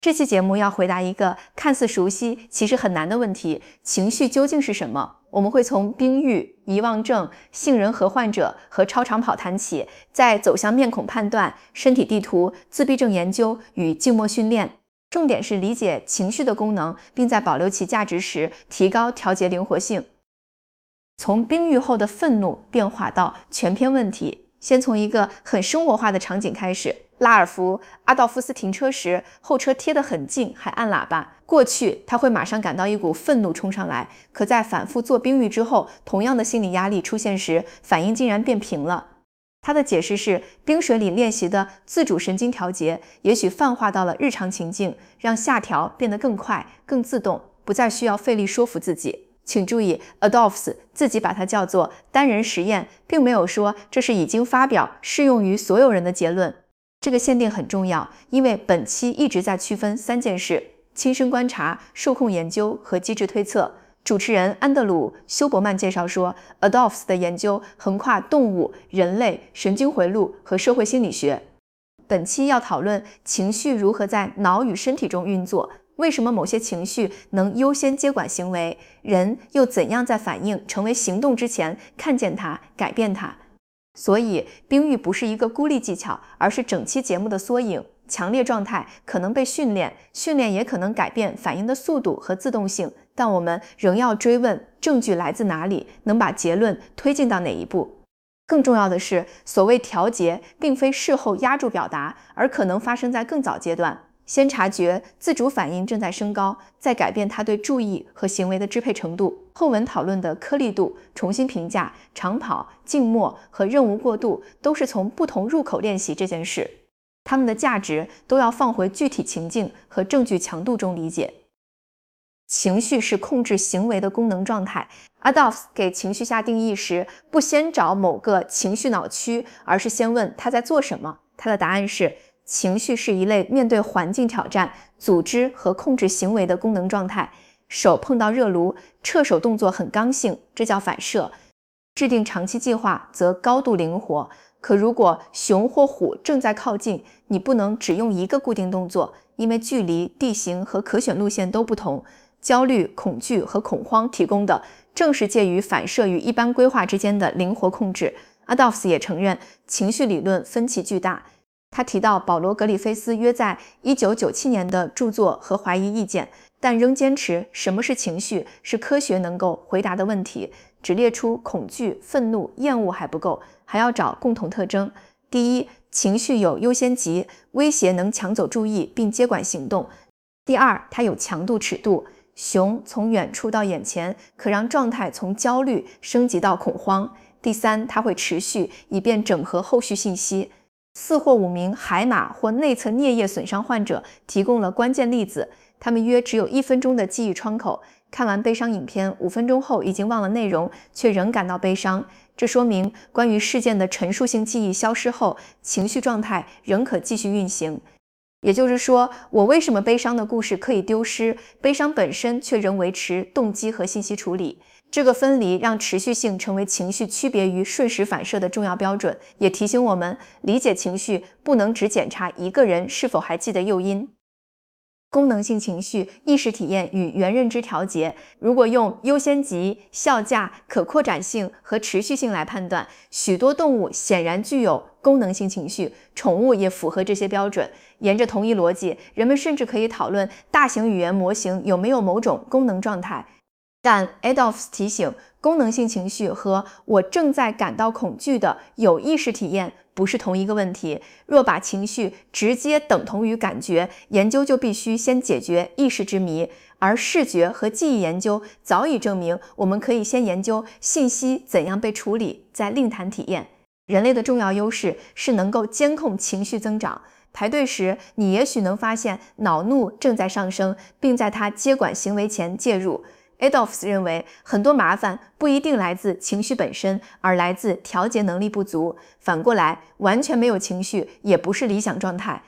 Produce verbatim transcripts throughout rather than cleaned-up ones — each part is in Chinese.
这期节目要回答一个看似熟悉，其实很难的问题：情绪究竟是什么？我们会从冰郁、遗忘症、杏仁核患者和超长跑谈起，再走向面孔判断、身体地图、自闭症研究与静默训练。重点是理解情绪的功能，并在保留其价值时提高调节灵活性。从冰郁后的愤怒变化到全篇问题，先从一个很生活化的场景开始。拉尔夫·阿道夫斯停车时，后车贴得很近，还按喇叭。过去他会马上感到一股愤怒冲上来，可在反复做冰浴之后，同样的心理压力出现时，反应竟然变平了。他的解释是，冰水里练习的自主神经调节，也许泛化到了日常情境，让下调变得更快、更自动，不再需要费力说服自己。请注意 Adolphs 自己把它叫做单人实验，并没有说这是已经发表适用于所有人的结论。这个限定很重要，因为本期一直在区分三件事：亲身观察、受控研究和机制推测。主持人安德鲁·休伯曼介绍说， Adolphs 的研究横跨动物、人类、神经回路和社会心理学。本期要讨论情绪如何在脑与身体中运作，为什么某些情绪能优先接管行为，人又怎样在反应成为行动之前看见它、改变它。所以冰浴不是一个孤立技巧，而是整期节目的缩影。强烈状态可能被训练，训练也可能改变反应的速度和自动性，但我们仍要追问证据来自哪里，能把结论推进到哪一步。更重要的是，所谓调节并非事后压住表达，而可能发生在更早阶段。先察觉自主反应正在升高，再改变他对注意和行为的支配程度。后文讨论的颗粒度、重新评价、长跑、静默和任务过渡，都是从不同入口练习这件事。它们的价值都要放回具体情境和证据强度中理解。情绪是控制行为的功能状态。Adolphs 给情绪下定义时，不先找某个情绪脑区，而是先问他在做什么。他的答案是，情绪是一类面对环境挑战、组织和控制行为的功能状态。手碰到热炉，撤手动作很刚性，这叫反射。制定长期计划则高度灵活。可如果熊或虎正在靠近，你不能只用一个固定动作，因为距离、地形和可选路线都不同。焦虑、恐惧和恐慌提供的正是介于反射与一般规划之间的灵活控制。Adolphs 也承认情绪理论分歧巨大。他提到保罗·格里菲斯约在一九九七年的著作和怀疑意见，但仍坚持什么是情绪是科学能够回答的问题，只列出恐惧、愤怒、厌恶还不够，还要找共同特征。第一，情绪有优先级，威胁能抢走注意并接管行动。第二，它有强度尺度，熊从远处到眼前，可让状态从焦虑升级到恐慌。第三，它会持续，以便整合后续信息。四或五名海马或内侧颞叶损伤患者提供了关键例子，他们约只有一分钟的记忆窗口，看完悲伤影片，五分钟后已经忘了内容，却仍感到悲伤。这说明关于事件的陈述性记忆消失后，情绪状态仍可继续运行。也就是说，我为什么悲伤的故事可以丢失，悲伤本身却仍维持动机和信息处理。这个分离让持续性成为情绪区别于瞬时反射的重要标准，也提醒我们理解情绪不能只检查一个人是否还记得诱因。功能性情绪、意识体验与原认知调节，如果用优先级、效价、可扩展性和持续性来判断，许多动物显然具有功能性情绪，宠物也符合这些标准。沿着同一逻辑，人们甚至可以讨论大型语言模型有没有某种功能状态。但 Adolphs 提醒，功能性情绪和我正在感到恐惧的有意识体验不是同一个问题。若把情绪直接等同于感觉，研究就必须先解决意识之谜，而视觉和记忆研究早已证明，我们可以先研究信息怎样被处理，再另谈体验。人类的重要优势是能够监控情绪增长。排队时，你也许能发现恼怒正在上升，并在它接管行为前介入。Adolphs 认为，很多麻烦不一定来自情绪本身，而来自调节能力不足。反过来，完全没有情绪也不是理想状态。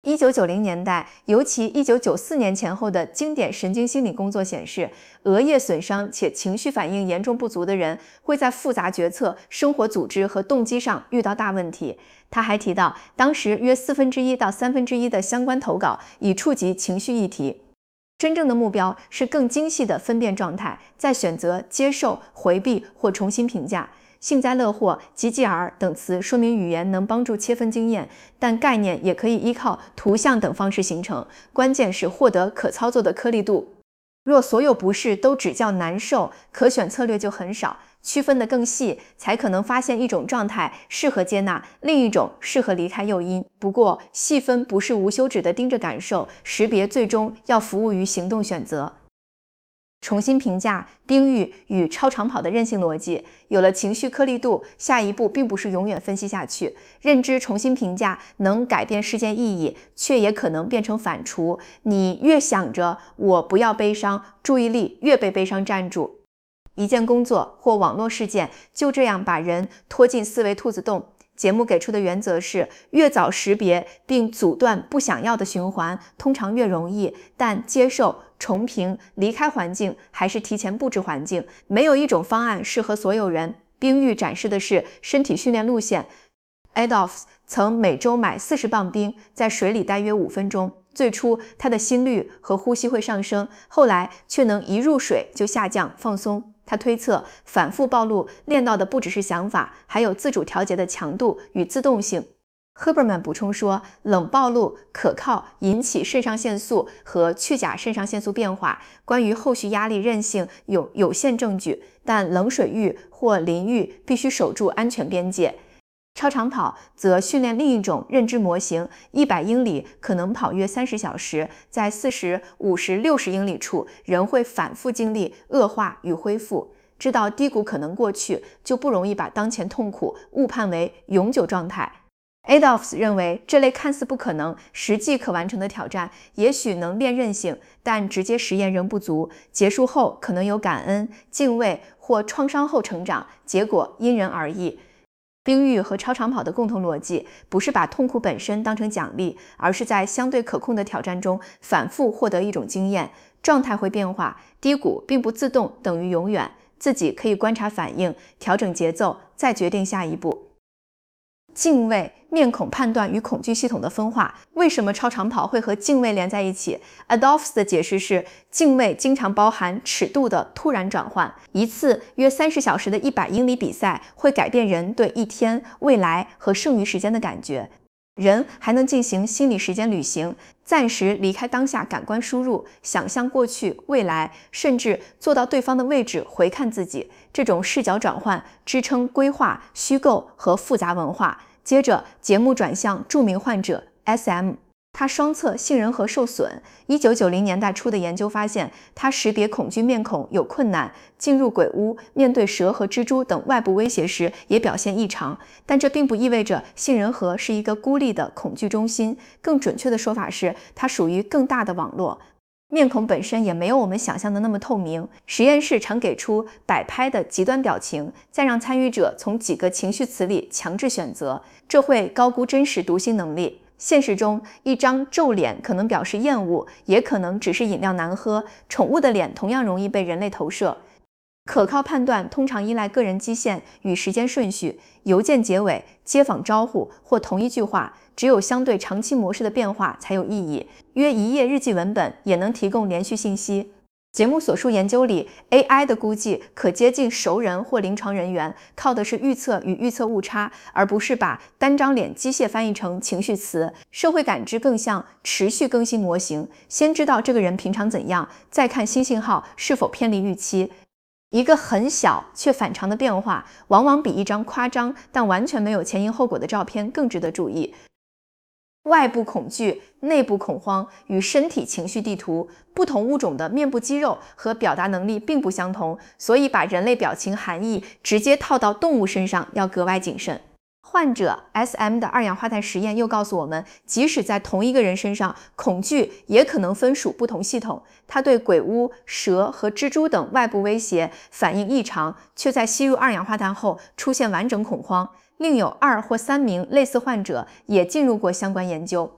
一九九零年代，尤其一九九四年前后的经典神经心理工作显示，额叶损伤且情绪反应严重不足的人会在复杂决策、生活组织和动机上遇到大问题。他还提到，当时约四分之一到三分之一的相关投稿已触及情绪议题。真正的目标是更精细的分辨状态，再选择接受、回避或重新评价。幸灾乐祸、吉吉尔等词说明语言能帮助切分经验，但概念也可以依靠图像等方式形成，关键是获得可操作的颗粒度。若所有不适都只叫难受，可选策略就很少，区分得更细，才可能发现一种状态适合接纳，另一种适合离开诱因。不过，细分不是无休止地盯着感受，识别最终要服务于行动选择。重新评价冰玉与超长跑的韧性逻辑，有了情绪颗粒度，下一步并不是永远分析下去。认知重新评价能改变事件意义，却也可能变成反刍。你越想着我不要悲伤，注意力越被悲伤占住。一件工作或网络事件就这样把人拖进思维兔子洞。节目给出的原则是，越早识别并阻断不想要的循环，通常越容易。但接受、重评、离开环境，还是提前布置环境，没有一种方案适合所有人。冰玉展示的是身体训练路线。Adolphs 曾每周买四十磅冰，在水里待约五分钟。最初他的心率和呼吸会上升，后来却能一入水就下降放松。他推测，反复暴露练到的不只是想法，还有自主调节的强度与自动性。Huberman 补充说，冷暴露可靠引起肾上腺素和去甲肾上腺素变化。关于后续压力韧性有有限证据，但冷水浴或淋浴必须守住安全边界。超长跑则训练另一种认知模型，一百英里可能跑约三十小时，在四十、五十、六十英里处，人会反复经历恶化与恢复。知道低谷可能过去，就不容易把当前痛苦误判为永久状态。Adolphs 认为，这类看似不可能、实际可完成的挑战，也许能练韧性，但直接实验仍不足。结束后可能有感恩、敬畏或创伤后成长，结果因人而异。冰浴和超长跑的共同逻辑，不是把痛苦本身当成奖励，而是在相对可控的挑战中反复获得一种经验。状态会变化，低谷并不自动等于永远，自己可以观察反应，调整节奏，再决定下一步。敬畏、面孔判断与恐惧系统的分化。为什么超长跑会和敬畏连在一起？ Adolphs 的解释是，敬畏经常包含尺度的突然转换。一次约三十小时的一百英里比赛会改变人对一天、未来和剩余时间的感觉。人还能进行心理时间旅行，暂时离开当下感官输入，想象过去、未来，甚至坐到对方的位置回看自己。这种视角转换支撑规划、虚构和复杂文化。接着，节目转向著名患者 S M， 他双侧杏仁核受损。一九九零年代初的研究发现，他识别恐惧面孔有困难，进入鬼屋、面对蛇和蜘蛛等外部威胁时也表现异常。但这并不意味着杏仁核是一个孤立的恐惧中心，更准确的说法是，它属于更大的网络。面孔本身也没有我们想象的那么透明。实验室常给出摆拍的极端表情，再让参与者从几个情绪词里强制选择，这会高估真实读心能力。现实中，一张皱脸可能表示厌恶，也可能只是饮料难喝。宠物的脸同样容易被人类投射。可靠判断通常依赖个人基线与时间顺序，邮件结尾、街访招呼或同一句话，只有相对长期模式的变化才有意义。约一页日记文本也能提供连续信息。节目所述研究里 ，A I 的估计可接近熟人或临床人员，靠的是预测与预测误差，而不是把单张脸机械翻译成情绪词。社会感知更像持续更新模型，先知道这个人平常怎样，再看新信号是否偏离预期。一个很小却反常的变化，往往比一张夸张但完全没有前因后果的照片更值得注意。外部恐惧、内部恐慌与身体情绪地图，不同物种的面部肌肉和表达能力并不相同，所以把人类表情含义直接套到动物身上要格外谨慎。患者 S M 的二氧化碳实验又告诉我们，即使在同一个人身上，恐惧也可能分属不同系统。他对鬼屋、蛇和蜘蛛等外部威胁反应异常，却在吸入二氧化碳后出现完整恐慌。另有二或三名类似患者也进入过相关研究。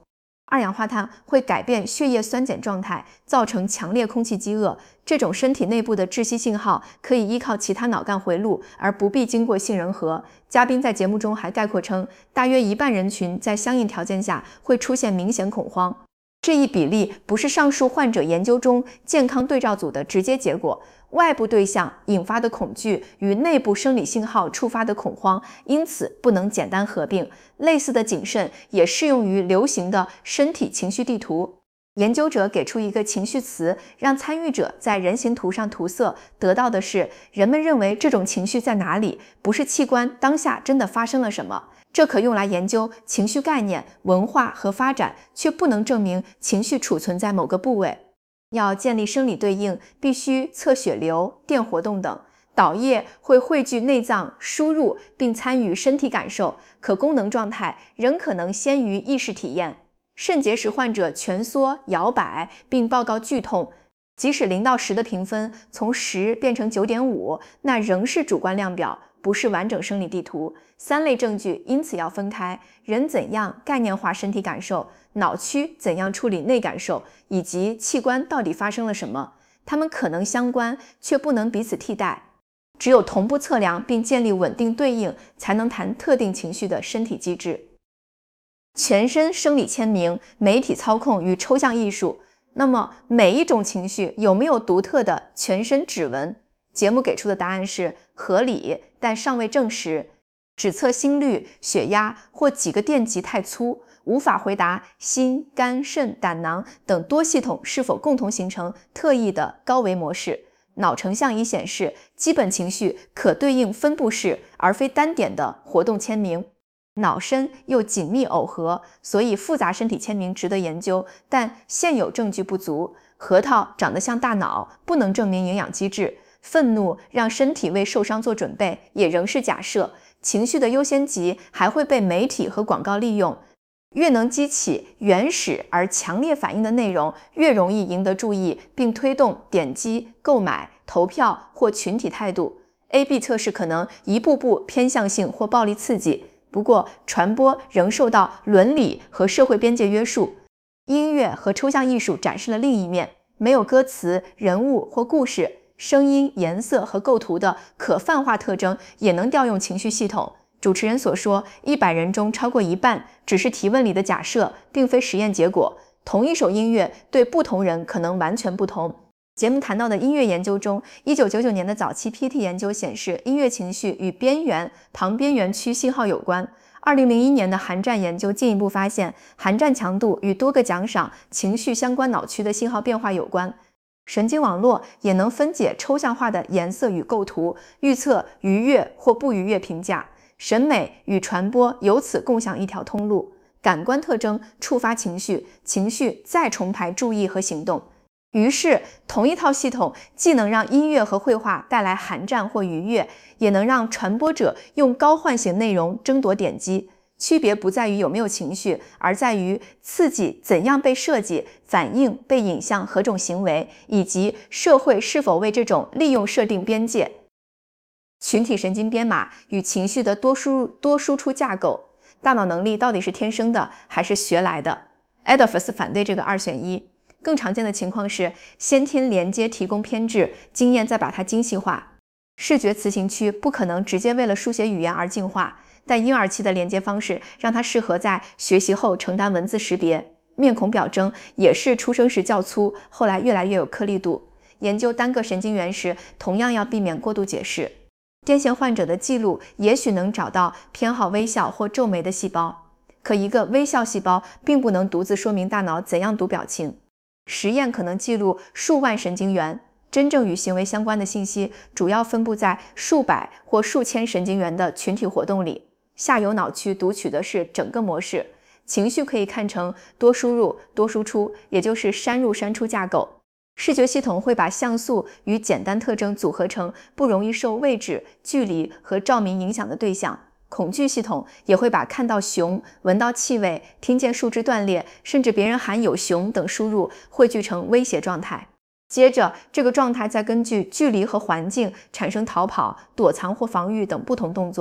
二氧化碳会改变血液酸碱状态，造成强烈空气饥饿。这种身体内部的窒息信号可以依靠其他脑干回路，而不必经过杏仁核。嘉宾在节目中还概括称，大约一半人群在相应条件下会出现明显恐慌。这一比例不是上述患者研究中健康对照组的直接结果。外部对象引发的恐惧与内部生理信号触发的恐慌，因此不能简单合并。类似的谨慎也适用于流行的身体情绪地图。研究者给出一个情绪词，让参与者在人形图上涂色，得到的是人们认为这种情绪在哪里，不是器官当下真的发生了什么。这可用来研究情绪概念、文化和发展，却不能证明情绪储存在某个部位。要建立生理对应，必须测血流、电活动等。导液会汇聚内脏，输入并参与身体感受，可功能状态仍可能先于意识体验。肾结石患者蜷缩、摇摆并报告剧痛，即使零到十的评分从十变成 九点五， 那仍是主观量表，不是完整生理地图。三类证据因此要分开：人怎样概念化身体感受，脑区怎样处理内感受，以及器官到底发生了什么。它们可能相关，却不能彼此替代。只有同步测量并建立稳定对应，才能谈特定情绪的身体机制。全身生理签名、媒体操控与抽象艺术。那么每一种情绪有没有独特的全身指纹？节目给出的答案是合理，但尚未证实。只测心率、血压或几个电极太粗，无法回答心、肝、肾、胆囊等多系统是否共同形成特异的高维模式。脑成像已显示，基本情绪可对应分布式而非单点的活动签名。脑身又紧密耦合，所以复杂身体签名值得研究，但现有证据不足。核桃长得像大脑，不能证明营养机制。愤怒让身体为受伤做准备，也仍是假设。情绪的优先级还会被媒体和广告利用。越能激起原始而强烈反应的内容，越容易赢得注意，并推动点击、购买、投票或群体态度。A B 测试可能一步步偏向性或暴力刺激，不过传播仍受到伦理和社会边界约束。音乐和抽象艺术展示了另一面，没有歌词、人物或故事，声音、颜色和构图的可泛化特征也能调用情绪系统。主持人所说，一百人中超过一半只是提问里的假设，并非实验结果。同一首音乐对不同人可能完全不同。节目谈到的音乐研究中，一九九九年的早期 P T 研究显示，音乐情绪与边缘、旁边缘区信号有关。二零零一年的寒战研究进一步发现，寒战强度与多个奖赏、情绪相关脑区的信号变化有关。神经网络也能分解抽象化的颜色与构图，预测愉悦或不愉悦评价。审美与传播由此共享一条通路，感官特征触发情绪，情绪再重排注意和行动。于是，同一套系统既能让音乐和绘画带来寒战或愉悦，也能让传播者用高唤醒内容争夺点击。区别不在于有没有情绪，而在于刺激怎样被设计，反应被引向何种行为，以及社会是否为这种利用设定边界。群体神经编码与情绪的多输入多输出架构，大脑能力到底是天生的还是学来的？ Adolphus 反对这个二选一。更常见的情况是先天连接提供偏执，经验再把它精细化。视觉词形区不可能直接为了书写语言而进化，但婴儿期的连接方式让它适合在学习后承担文字识别。面孔表征也是出生时较粗，后来越来越有颗粒度。研究单个神经元时，同样要避免过度解释。癫痫患者的记录也许能找到偏好微笑或皱眉的细胞，可一个微笑细胞并不能独自说明大脑怎样读表情。实验可能记录数万神经元，真正与行为相关的信息主要分布在数百或数千神经元的群体活动里。下游脑区读取的是整个模式。情绪可以看成多输入多输出，也就是删入删出架构。视觉系统会把像素与简单特征组合成不容易受位置、距离和照明影响的对象。恐惧系统也会把看到熊、闻到气味、听见树枝断裂，甚至别人喊有熊等输入汇聚成威胁状态。接着，这个状态再根据距离和环境产生逃跑、躲藏或防御等不同动作。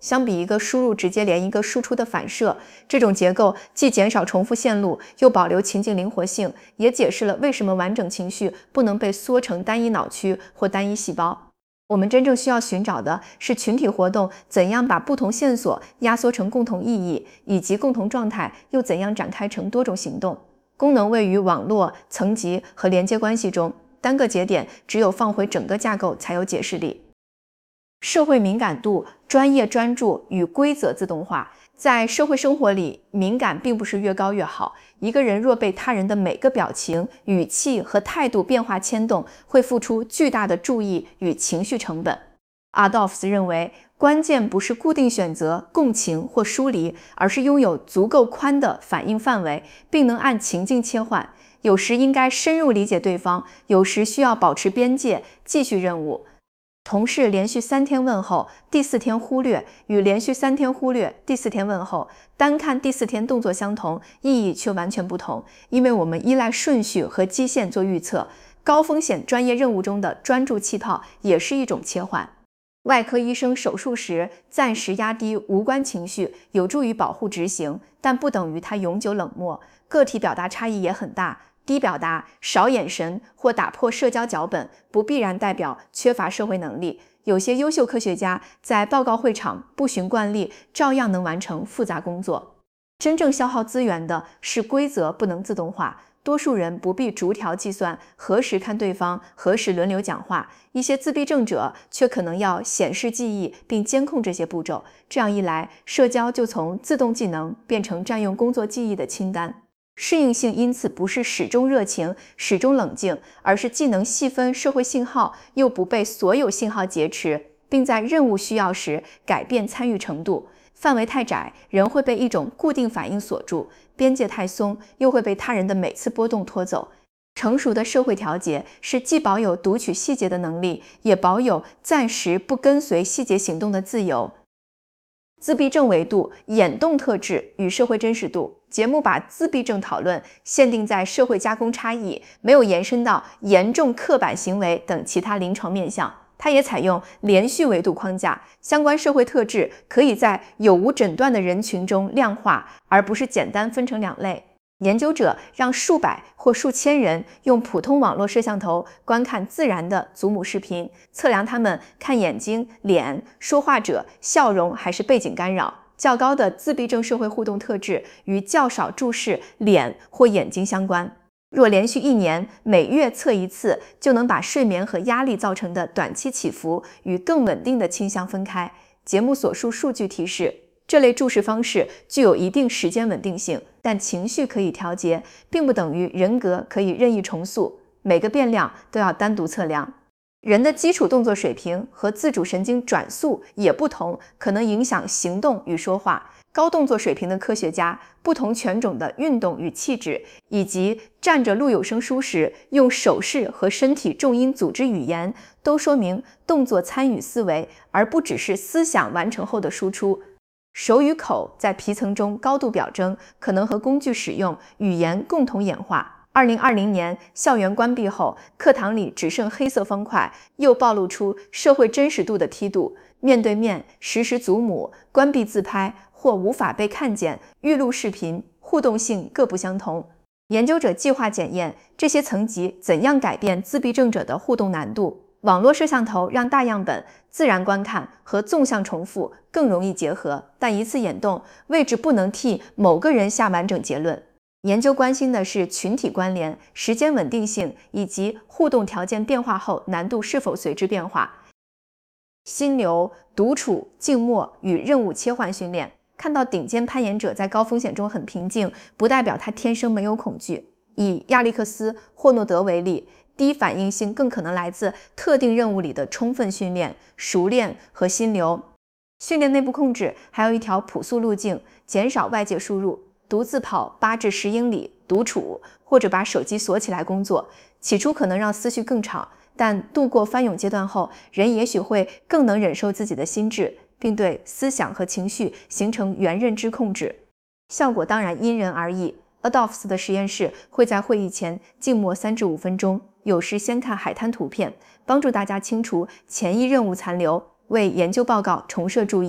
相比一个输入直接连一个输出的反射，这种结构既减少重复线路，又保留情境灵活性，也解释了为什么完整情绪不能被缩成单一脑区或单一细胞。我们真正需要寻找的是群体活动怎样把不同线索压缩成共同意义，以及共同状态又怎样展开成多种行动。功能位于网络、层级和连接关系中，单个节点只有放回整个架构才有解释力。社会敏感度、专业专注与规则自动化。在社会生活里，敏感并不是越高越好。一个人若被他人的每个表情、语气和态度变化牵动，会付出巨大的注意与情绪成本。阿道夫斯认为，关键不是固定选择共情或疏离，而是拥有足够宽的反应范围，并能按情境切换。有时应该深入理解对方，有时需要保持边界，继续任务。同事连续三天问候，第四天忽略，与连续三天忽略，第四天问候，单看第四天动作相同，意义却完全不同。因为我们依赖顺序和基线做预测。高风险专业任务中的专注气泡也是一种切换。外科医生手术时暂时压低无关情绪，有助于保护执行，但不等于他永久冷漠。个体表达差异也很大。低表达、少眼神或打破社交脚本，不必然代表缺乏社会能力。有些优秀科学家在报告会场不循惯例，照样能完成复杂工作。真正消耗资源的是规则不能自动化。多数人不必逐条计算何时看对方，何时轮流讲话，一些自闭症者却可能要显示记忆并监控这些步骤。这样一来，社交就从自动技能变成占用工作记忆的清单。适应性因此不是始终热情、始终冷静，而是既能细分社会信号，又不被所有信号劫持，并在任务需要时改变参与程度。范围太窄，人会被一种固定反应锁住；边界太松，又会被他人的每次波动拖走。成熟的社会调节是既保有读取细节的能力，也保有暂时不跟随细节行动的自由。自闭症维度、眼动特质与社会真实度。节目把自闭症讨论限定在社会加工差异，没有延伸到严重刻板行为等其他临床面向。它也采用连续维度框架，相关社会特质可以在有无诊断的人群中量化，而不是简单分成两类。研究者让数百或数千人用普通网络摄像头观看自然的祖母视频，测量他们看眼睛、脸、说话者、笑容还是背景干扰。较高的自闭症社会互动特质与较少注视脸或眼睛相关。若连续一年每月测一次，就能把睡眠和压力造成的短期起伏与更稳定的倾向分开。节目所述数据提示，这类注视方式具有一定时间稳定性，但情绪可以调节，并不等于人格可以任意重塑，每个变量都要单独测量。人的基础动作水平和自主神经转速也不同，可能影响行动与说话。高动作水平的科学家，不同犬种的运动与气质，以及站着录有声书时用手势和身体重音组织语言，都说明动作参与思维，而不只是思想完成后的输出。手与口在皮层中高度表征，可能和工具使用、语言共同演化。二零二零年，校园关闭后，课堂里只剩黑色方块，又暴露出社会真实度的梯度。面对面、实时祖母、关闭自拍或无法被看见、预录视频，互动性各不相同。研究者计划检验这些层级怎样改变自闭症者的互动难度。网络摄像头让大样本自然观看和纵向重复更容易结合，但一次眼动位置不能替某个人下完整结论。研究关心的是群体关联、时间稳定性以及互动条件变化后难度是否随之变化。心流、独处、静默与任务切换训练。看到顶尖攀岩者在高风险中很平静，不代表他天生没有恐惧。以亚历克斯·霍诺德为例，低反应性更可能来自特定任务里的充分训练、熟练和心流。训练内部控制还有一条朴素路径，减少外界输入。独自跑八至十英里，独处，或者把手机锁起来工作，起初可能让思绪更吵，但度过翻涌阶段后，人也许会更能忍受自己的心智，并对思想和情绪形成原认知控制。效果当然因人而异。Adolphs 的实验室会在会议前静默三至五分钟，有时先看海滩图片，帮助大家清除前一任务残留，为研究报告重设注意。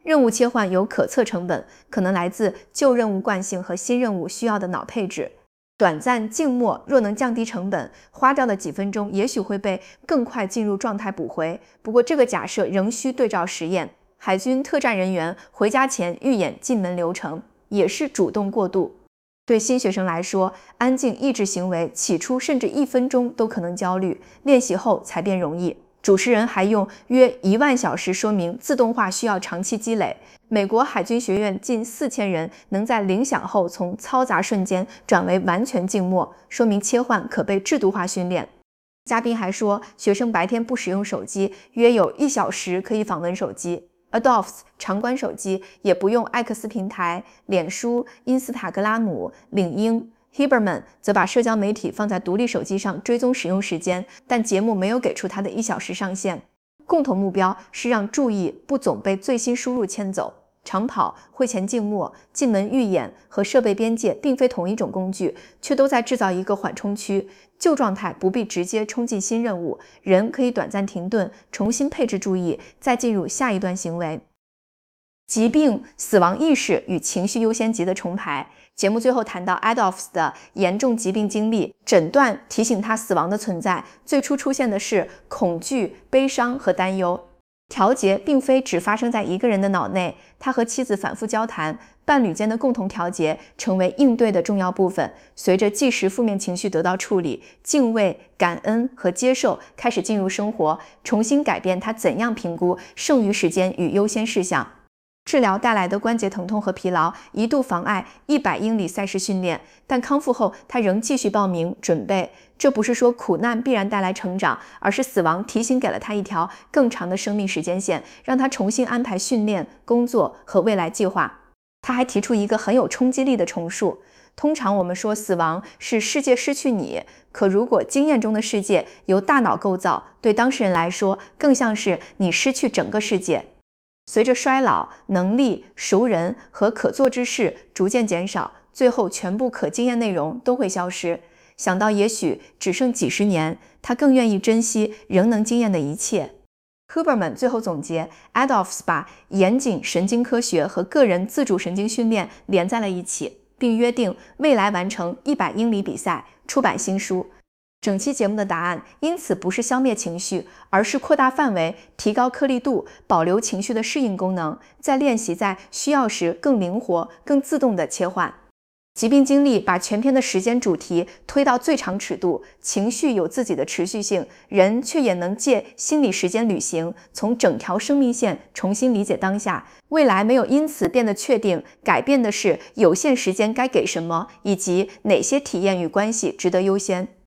任务切换有可测成本，可能来自旧任务惯性和新任务需要的脑配置。短暂静默若能降低成本，花掉的几分钟也许会被更快进入状态补回。不过这个假设仍需对照实验。海军特战人员回家前预演进门流程，也是主动过度。对新学生来说，安静抑制行为起初甚至一分钟都可能焦虑，练习后才变容易。主持人还用约一万小时说明自动化需要长期积累。美国海军学院近四千人能在铃响后从嘈杂瞬间转为完全静默，说明切换可被制度化训练。嘉宾还说，学生白天不使用手机，约有一小时可以访问手机。Adolphs 常关手机，也不用艾克斯平台、脸书、因斯塔格拉姆、领英。Huberman 则把社交媒体放在独立手机上追踪使用时间，但节目没有给出他的一小时上限。共同目标是让注意不总被最新输入牵走。长跑、会前静默、进门预演和设备边界并非同一种工具，却都在制造一个缓冲区。旧状态不必直接冲进新任务，人可以短暂停顿，重新配置注意，再进入下一段行为。疾病、死亡意识与情绪优先级的重排。节目最后谈到 Adolphs 的严重疾病经历，诊断提醒他死亡的存在。最初出现的是恐惧、悲伤和担忧。调节并非只发生在一个人的脑内，他和妻子反复交谈，伴侣间的共同调节成为应对的重要部分。随着即时负面情绪得到处理，敬畏、感恩和接受开始进入生活，重新改变他怎样评估剩余时间与优先事项。治疗带来的关节疼痛和疲劳一度妨碍一百英里赛事训练，但康复后他仍继续报名准备。这不是说苦难必然带来成长，而是死亡提醒给了他一条更长的生命时间线，让他重新安排训练、工作和未来计划。他还提出一个很有冲击力的重述：通常我们说死亡是世界失去你，可如果经验中的世界由大脑构造，对当事人来说更像是你失去整个世界。随着衰老，能力、熟人和可做之事逐渐减少，最后全部可经验内容都会消失。想到也许只剩几十年，他更愿意珍惜仍能经验的一切。Huberman 最后总结 ，Adolphs 把严谨神经科学和个人自主神经训练连在了一起，并约定未来完成一百英里比赛，出版新书。整期节目的答案因此不是消灭情绪，而是扩大范围，提高颗粒度，保留情绪的适应功能，在练习在需要时更灵活、更自动的切换。疾病经历把全篇的时间主题推到最长尺度，情绪有自己的持续性，人却也能借心理时间旅行，从整条生命线重新理解当下。未来没有因此变得确定，改变的是有限时间该给什么，以及哪些体验与关系值得优先。